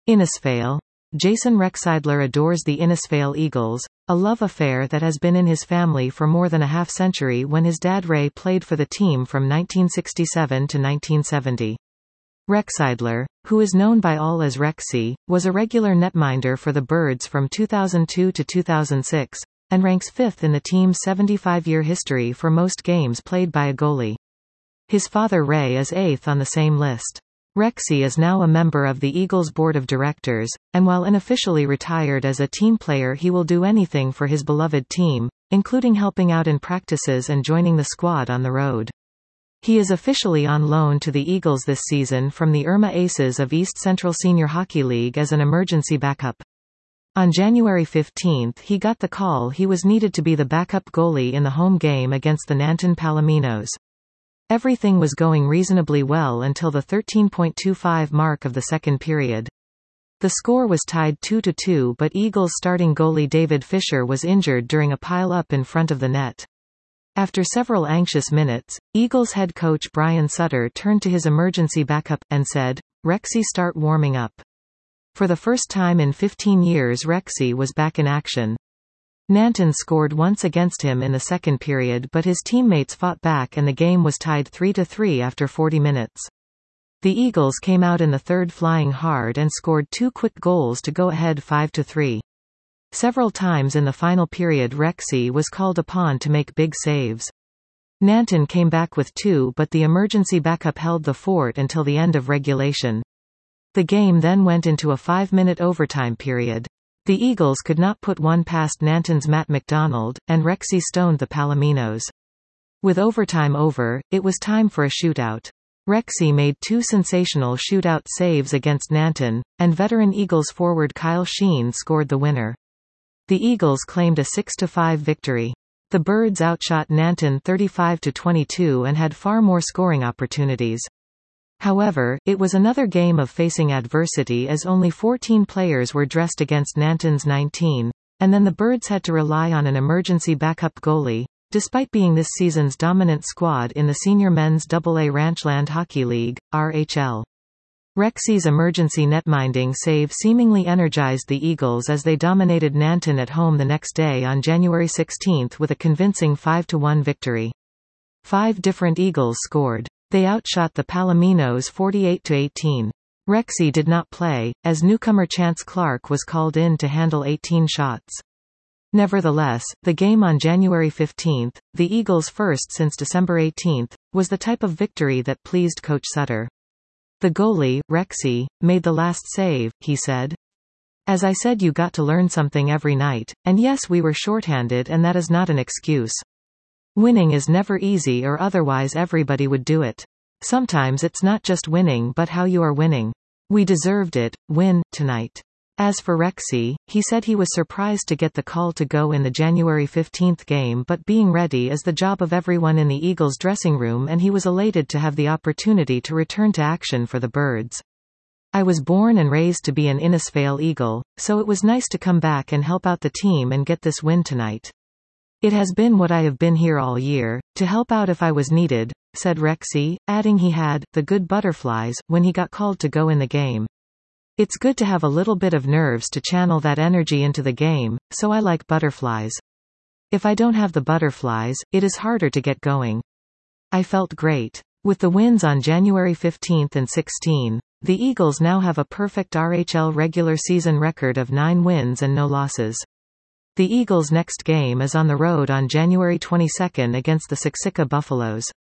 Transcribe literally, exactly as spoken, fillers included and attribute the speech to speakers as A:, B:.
A: Innisfail. Jason Rexeidler adores the Innisfail Eagles, a love affair that has been in his family for more than a half-century when his dad Ray played for the team from nineteen sixty-seven to nineteen seventy. Rexeidler, who is known by all as Rexy, was a regular netminder for the Birds from two thousand two to two thousand six, and ranks fifth in the team's seventy-five-year history for most games played by a goalie. His father Ray is eighth on the same list. Rexy is now a member of the Eagles' board of directors, and while unofficially retired as a team player, he will do anything for his beloved team, including helping out in practices and joining the squad on the road. He is officially on loan to the Eagles this season from the Irma Aces of East Central Senior Hockey League as an emergency backup. On January fifteenth, he got the call he was needed to be the backup goalie in the home game against the Nanton Palominos. Everything was going reasonably well until the thirteen point two five mark of the second period. The score was tied two to two, but Eagles starting goalie David Fisher was injured during a pile-up in front of the net. After several anxious minutes, Eagles head coach Brian Sutter turned to his emergency backup, and said, "Rexy, start warming up." For the first time in fifteen years, Rexy was back in action. Nanton scored once against him in the second period, but his teammates fought back and the game was tied three to three after forty minutes. The Eagles came out in the third flying hard and scored two quick goals to go ahead five to three. Several times in the final period Rexy was called upon to make big saves. Nanton came back with two, but the emergency backup held the fort until the end of regulation. The game then went into a five-minute overtime period. The Eagles could not put one past Nanton's Matt McDonald, and Rexy stoned the Palominos. With overtime over, it was time for a shootout. Rexy made two sensational shootout saves against Nanton, and veteran Eagles forward Kyle Sheen scored the winner. The Eagles claimed a six to five victory. The Birds outshot Nanton thirty-five to twenty-two and had far more scoring opportunities. However, it was another game of facing adversity as only fourteen players were dressed against Nanton's nineteen, and then the Birds had to rely on an emergency backup goalie, despite being this season's dominant squad in the Senior Men's double A Ranchland Hockey League, R H L. Rexy's emergency netminding save seemingly energized the Eagles as they dominated Nanton at home the next day on January sixteenth with a convincing five to one victory. Five different Eagles scored. They outshot the Palominos forty-eight to eighteen. Rexy did not play, as newcomer Chance Clark was called in to handle eighteen shots. Nevertheless, the game on January fifteenth, the Eagles' first since December eighteenth, was the type of victory that pleased Coach Sutter. The goalie, Rexy, made the last save, he said. "As I said, you got to learn something every night, and yes, we were shorthanded and that is not an excuse. Winning is never easy, or otherwise everybody would do it. Sometimes it's not just winning but how you are winning. We deserved it, win, tonight." As for Rexy, he said he was surprised to get the call to go in the January fifteenth game, but being ready is the job of everyone in the Eagles dressing room and he was elated to have the opportunity to return to action for the Birds. "I was born and raised to be an Innisfail Eagle, so it was nice to come back and help out the team and get this win tonight. It has been what I have been here all year, to help out if I was needed," said Rexy, adding he had the good butterflies when he got called to go in the game. "It's good to have a little bit of nerves to channel that energy into the game, so I like butterflies. If I don't have the butterflies, it is harder to get going. I felt great." With the wins on January fifteenth and sixteenth, the Eagles now have a perfect R H L regular season record of nine wins and no losses. The Eagles' next game is on the road on January twenty-second against the Siksika Buffaloes.